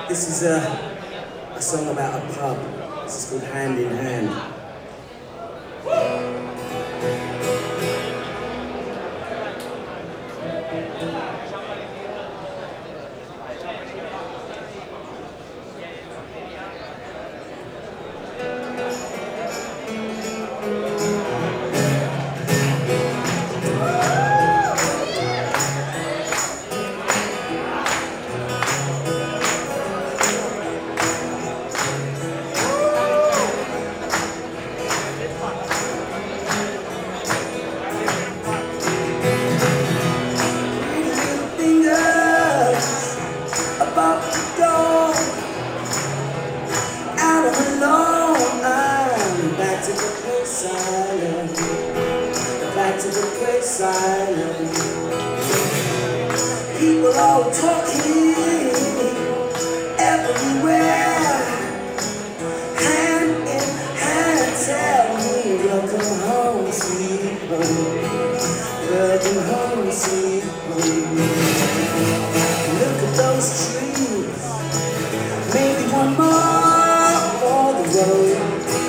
This is a song about a pub. This is called Hand in Hand. About to go out of alone. I'm back to the place island. Back to the place island. People all talking everywhere. Hand in hand, tell me welcome home, sweet home. Welcome home, sweet home. Look at those trees, maybe one more for the road.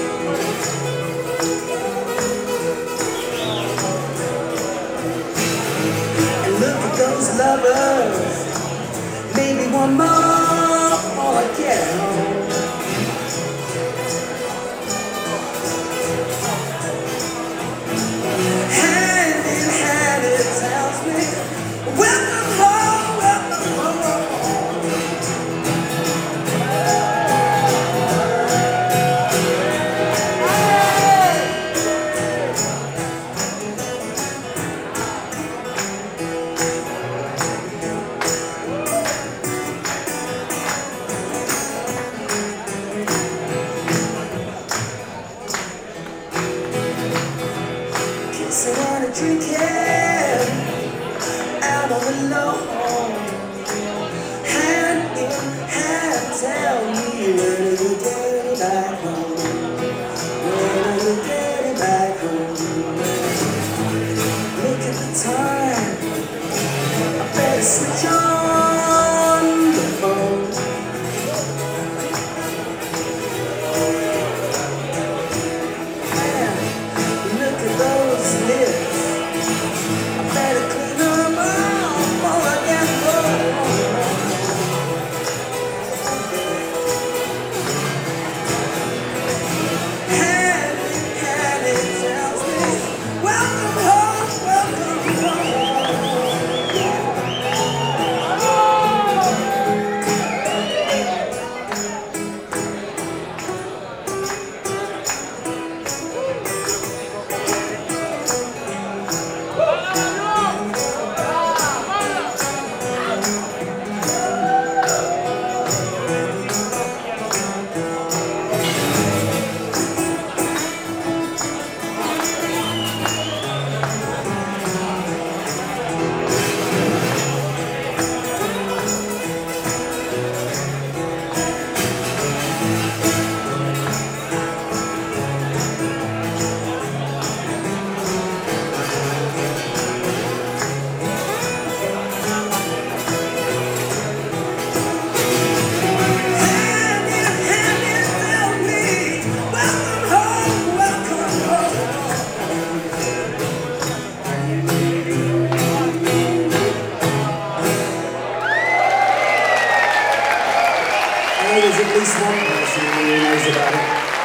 And look at those lovers, maybe one more before I get home. Hand in hand it tells me, welcome home, welcome home. Kissing and drinking out on the lawn. Hand in hand, tell me when are you getting back home? When are you getting back home? Look at the time, I better switch on the phone. Look at those lips, I better clean them up before I get home. Hand in hand it tells me, welcome home, welcome home. There's at least one person who knows about it.